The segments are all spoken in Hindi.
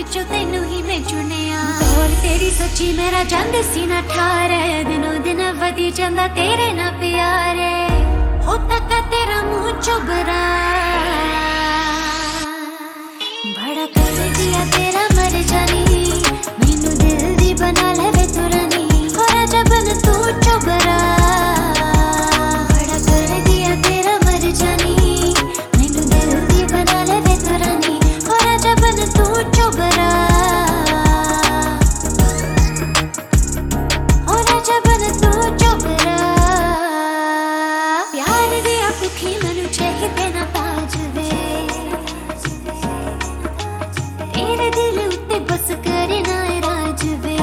विचों तेनू ही मैं चुनिया। और तेरी सच्ची मेरा जांदे सीना ठारे, दिनों दिन वधी जांदा तेरे ना प्यारे। हो तका तेरा मुंह चुबरा, बड़ा कर दिया तेरा मर जानी। मैनू दिल दी बना ले वे तू रानी, हो राजा बन तू चुबरा। बड़ा कर दिया तेरा मर जानी, मैनू दिल दी बना ले वे तू रानी, हो राजा बन तू चुबरा। हो राजा बन तू चुबरा। प्यार दिया भुखी मैनू चाहिए ना ताज वे, तेरे दिल उत्ते बस करे ना राज वे।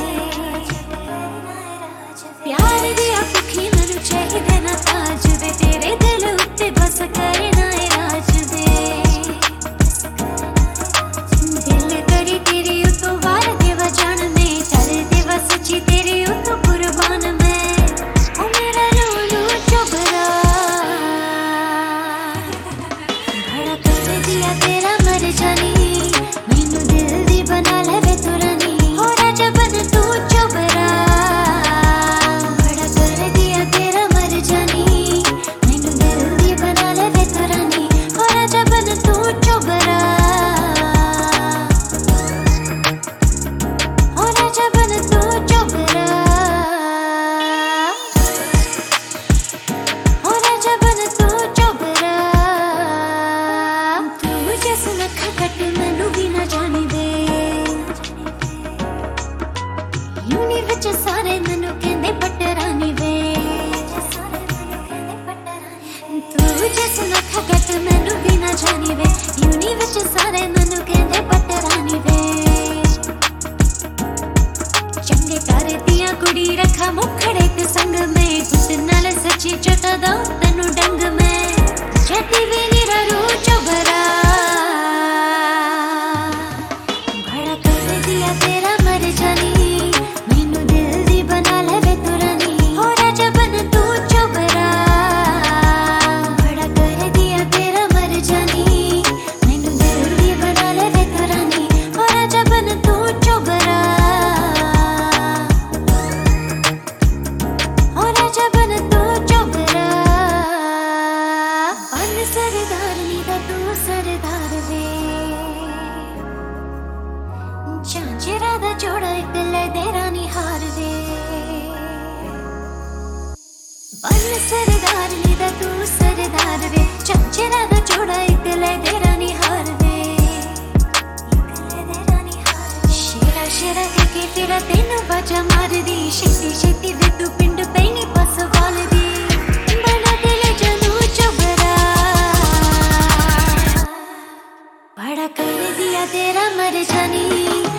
प्यार दिया भुखी मैनू चाहिए ना ताज वे, तेरे दिल उत्ते बस करे ना राज वे। दिल करी तेरी उतो वार देवा जान में, चल देवा सच्ची तेरी उतो कुर्बान में। ओ मेरा रोलू चुबरा, बड़ा कर दिया तेरा मर जानी। मैनू दिल दी बना ले वे तू रानी, हो राजा बन तू चुबरा। बड़ा कर दिया तेरा मर जानी, मैनू दिल दी बना ले वे तू रानी, हो राजा बन तू चुबरा। हो राजा बन तू चुबरा। हो राजा बन तू चुबरा। तू जिस लखा कट मैनू भी ना जानी दे, यूनी विच सारे मैनू कहंदे पटरानी वे। तू जिस लखा कट मैनू भी ना जानी वे, यूनी विच सारे मैनू कहंदे पटरानी वे। चंगे कर दिया कुड़ी रखा मुखड़े ते संग में, गुट नाल सच्ची चटा दा तैनू डंग में। जदी भी निरा रू चुबरा, बड़ा कर दिया तेरा मर जानी। मैनू दिल दी बना ले वे तू रानी, हो राजा बन तू चुबरा। बड़ा कर दिया तेरा मर जानी, मैनू दिल दी बना ले वे तू रानी, हो राजा बन तू चुबरा। हो राजा बन तू चुबरा। बन सरदार नी दा तू सरदार वे, झांझरा दा जोड़ा इक ले दे रानी हार वे। बन सरदार नी दा तू सरदार वे, झांझरा दा जोड़ा इक ले दे रानी हार वे। शेरा शेरा के तेरा तेनू बाजा मार दी, छेती छेती वे तू पिंड पैनी पसवाल दी। बड़ा दिल जनू चुबरा, बड़ा कर दिया तेरा मर जानी।